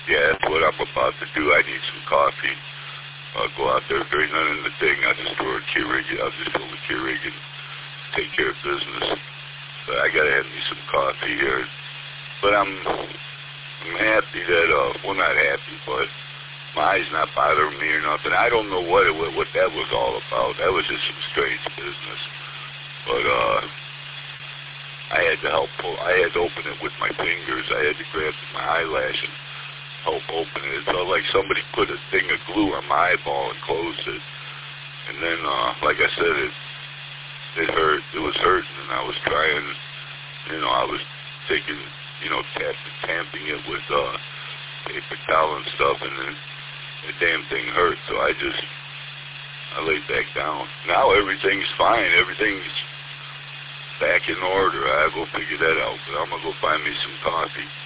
Yeah, that's what I'm about to do. I need some coffee. I'll go out there, bring none in the thing. I'll just throw a Keurig. I'll just fill the Keurig and take care of business. But I gotta have me some coffee here. But I'm happy that, well, not happy, but my eye's not bothering me or nothing. I don't know what that was all about. That was just some strange business. But I had to I had to open it with my fingers. I had to grab my eyelash and help open it. It felt like somebody put a thing of glue on my eyeball and closed it. And then, like I said, it hurt. It was hurting, and I was trying, I was taking, tamping it with paper towel and stuff, and then the damn thing hurt. So I laid back down. Now everything's fine. Everything's back in order. I'll go figure that out. But I'm going to go find me some coffee.